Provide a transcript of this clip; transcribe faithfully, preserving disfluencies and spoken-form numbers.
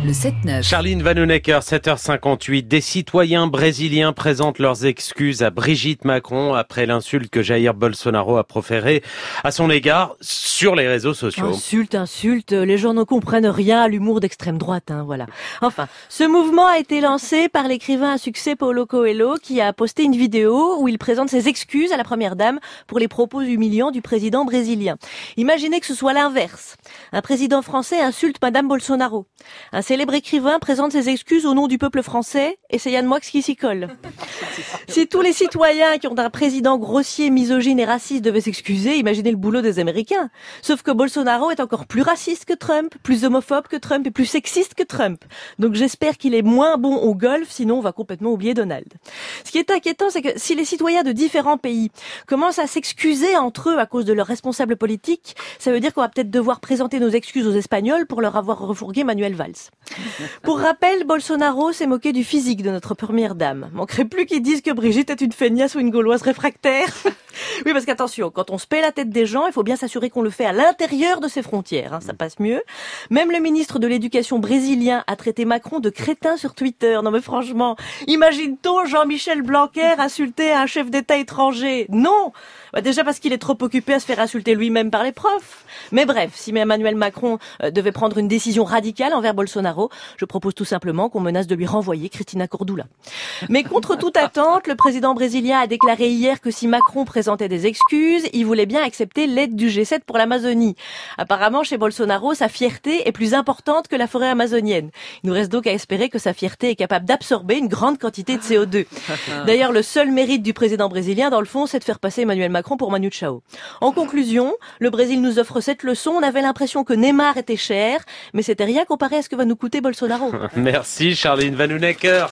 Le sept neuf. Charline Vanhoenacker, sept heures cinquante-huit. Des citoyens brésiliens présentent leurs excuses à Brigitte Macron après l'insulte que Jair Bolsonaro a proférée à son égard sur les réseaux sociaux. Insulte, insulte, les gens ne comprennent rien à l'humour d'extrême droite, hein, voilà. Enfin, ce mouvement a été lancé par l'écrivain à succès Paulo Coelho qui a posté une vidéo où il présente ses excuses à la première dame pour les propos humiliants du président brésilien. Imaginez que ce soit l'inverse. Un président français insulte Madame Bolsonaro. Un célèbre écrivain présente ses excuses au nom du peuple français et c'est Yann Moix qui s'y colle. Si tous les citoyens qui ont un président grossier, misogyne et raciste devaient s'excuser, imaginez le boulot des Américains. Sauf que Bolsonaro est encore plus raciste que Trump, plus homophobe que Trump et plus sexiste que Trump. Donc j'espère qu'il est moins bon au golf, sinon on va complètement oublier Donald. Ce qui est inquiétant, c'est que si les citoyens de différents pays commencent à s'excuser entre eux à cause de leurs responsables politiques, ça veut dire qu'on va peut-être devoir présenter nos excuses aux Espagnols pour leur avoir refourgué Manuel Valls. Pour rappel, Bolsonaro s'est moqué du physique de notre première dame. Manquerait plus qu'ils disent que Brigitte est une feignasse ou une gauloise réfractaire. Oui, parce qu'attention, quand on se paie la tête des gens, il faut bien s'assurer qu'on le fait à l'intérieur de ses frontières, hein, ça passe mieux. Même le ministre de l'Éducation brésilien a traité Macron de crétin sur Twitter. Non mais franchement, imagine-t-on Jean-Michel Blanquer insulter un chef d'État étranger? Non! Bah déjà parce qu'il est trop occupé à se faire insulter lui-même par les profs. Mais bref, si Emmanuel Macron euh, devait prendre une décision radicale envers Bolsonaro, je propose tout simplement qu'on menace de lui renvoyer Cristina Cordula. Mais contre toute attente, le président brésilien a déclaré hier que si Macron présentait des excuses, il voulait bien accepter l'aide du G sept pour l'Amazonie. Apparemment, chez Bolsonaro, sa fierté est plus importante que la forêt amazonienne. Il nous reste donc à espérer que sa fierté est capable d'absorber une grande quantité de C O deux. D'ailleurs, le seul mérite du président brésilien, dans le fond, c'est de faire passer Emmanuel Macron pour Manu Chao. En conclusion, le Brésil nous offre cette leçon. On avait l'impression que Neymar était cher, mais c'était rien comparé à ce que va nous coûter Bolsonaro. Merci Charline Vanhoenacker.